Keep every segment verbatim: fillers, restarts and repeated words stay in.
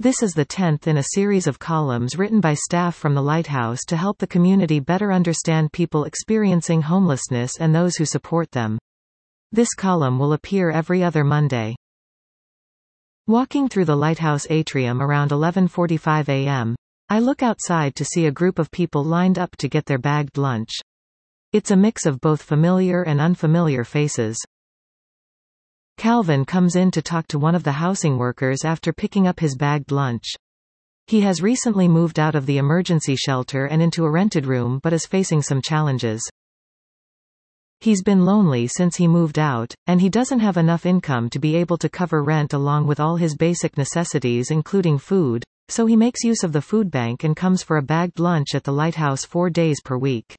This is the tenth in a series of columns written by staff from the Lighthouse to help the community better understand people experiencing homelessness and those who support them. This column will appear every other Monday. Walking through the Lighthouse atrium around eleven forty-five a m, I look outside to see a group of people lined up to get their bagged lunch. It's a mix of both familiar and unfamiliar faces. Calvin comes in to talk to one of the housing workers after picking up his bagged lunch. He has recently moved out of the emergency shelter and into a rented room but is facing some challenges. He's been lonely since he moved out, and he doesn't have enough income to be able to cover rent along with all his basic necessities including food, so he makes use of the food bank and comes for a bagged lunch at the Lighthouse four days per week.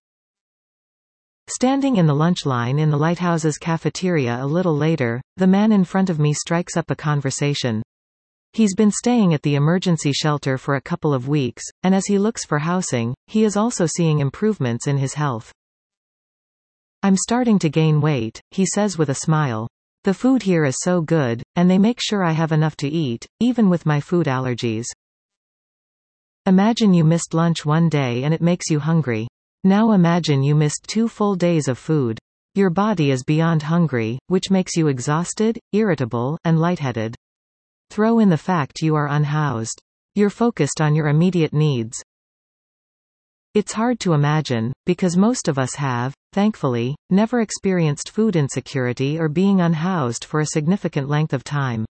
Standing in the lunch line in the Lighthouse's cafeteria a little later, the man in front of me strikes up a conversation. He's been staying at the emergency shelter for a couple of weeks, and as he looks for housing, he is also seeing improvements in his health. "I'm starting to gain weight," he says with a smile. "The food here is so good, and they make sure I have enough to eat, even with my food allergies." Imagine you missed lunch one day and it makes you hungry. Now imagine you missed two full days of food. Your body is beyond hungry, which makes you exhausted, irritable, and lightheaded. Throw in the fact you are unhoused. You're focused on your immediate needs. It's hard to imagine, because most of us have, thankfully, never experienced food insecurity or being unhoused for a significant length of time.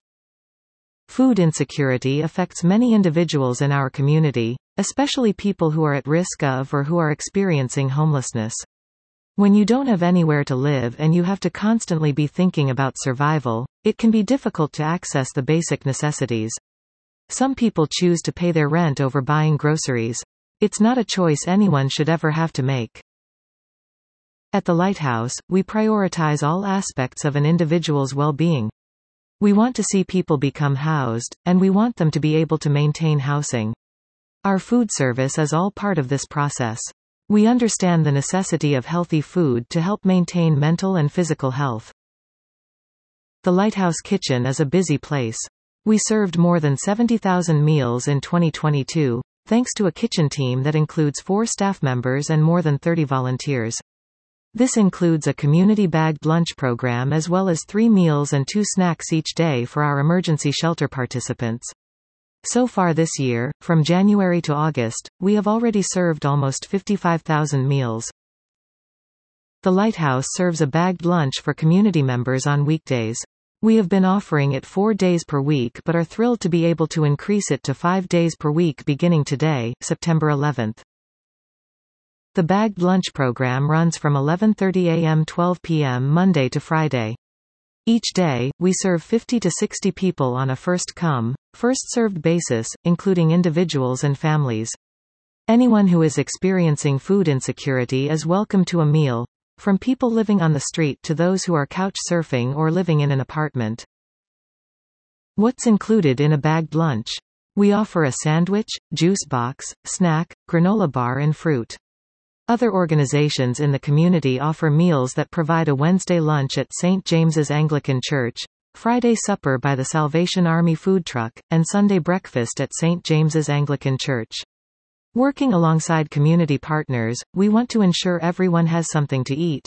Food insecurity affects many individuals in our community, especially people who are at risk of or who are experiencing homelessness. When you don't have anywhere to live and you have to constantly be thinking about survival, it can be difficult to access the basic necessities. Some people choose to pay their rent over buying groceries. It's not a choice anyone should ever have to make. At the Lighthouse, we prioritize all aspects of an individual's well-being. We want to see people become housed, and we want them to be able to maintain housing. Our food service is all part of this process. We understand the necessity of healthy food to help maintain mental and physical health. The Lighthouse Kitchen is a busy place. We served more than seventy thousand meals in twenty twenty-two, thanks to a kitchen team that includes four staff members and more than thirty volunteers. This includes a community-bagged lunch program as well as three meals and two snacks each day for our emergency shelter participants. So far this year, from January to August, we have already served almost fifty-five thousand meals. The Lighthouse serves a bagged lunch for community members on weekdays. We have been offering it four days per week but are thrilled to be able to increase it to five days per week beginning today, September eleventh. The bagged lunch program runs from eleven thirty a m to twelve p m Monday to Friday. Each day, we serve fifty to sixty people on a first-come, first-served basis, including individuals and families. Anyone who is experiencing food insecurity is welcome to a meal, from people living on the street to those who are couch surfing or living in an apartment. What's included in a bagged lunch? We offer a sandwich, juice box, snack, granola bar and fruit. Other organizations in the community offer meals that provide a Wednesday lunch at Saint James's Anglican Church, Friday supper by the Salvation Army food truck, and Sunday breakfast at Saint James's Anglican Church. Working alongside community partners, we want to ensure everyone has something to eat.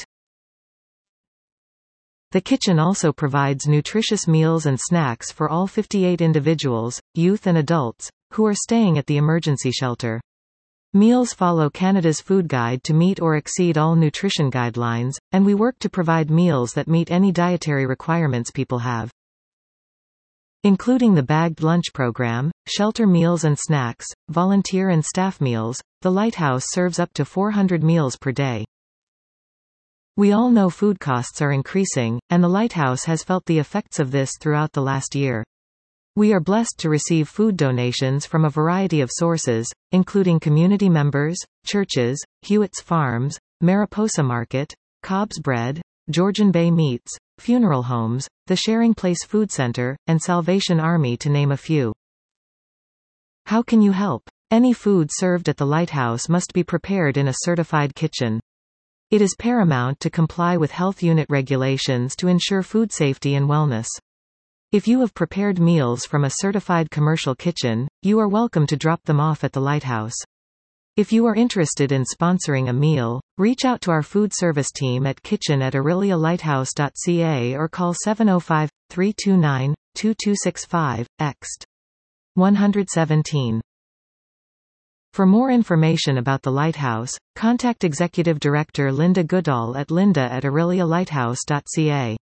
The kitchen also provides nutritious meals and snacks for all fifty-eight individuals, youth and adults, who are staying at the emergency shelter. Meals follow Canada's food guide to meet or exceed all nutrition guidelines, and we work to provide meals that meet any dietary requirements people have. Including the bagged lunch program, shelter meals and snacks, volunteer and staff meals, the Lighthouse serves up to four hundred meals per day. We all know food costs are increasing, and the Lighthouse has felt the effects of this throughout the last year. We are blessed to receive food donations from a variety of sources, including community members, churches, Hewitt's Farms, Mariposa Market, Cobb's Bread, Georgian Bay Meats, funeral homes, the Sharing Place Food Center, and Salvation Army to name a few. How can you help? Any food served at the Lighthouse must be prepared in a certified kitchen. It is paramount to comply with health unit regulations to ensure food safety and wellness. If you have prepared meals from a certified commercial kitchen, you are welcome to drop them off at the lighthouse. If you are interested in sponsoring a meal, reach out to our food service team at kitchen at orillia lighthouse dot c a or call seven oh five, three two nine, two two six five, ext. one seventeen. For more information about the lighthouse, contact Executive Director Linda Goodall at linda at orillia lighthouse dot c a.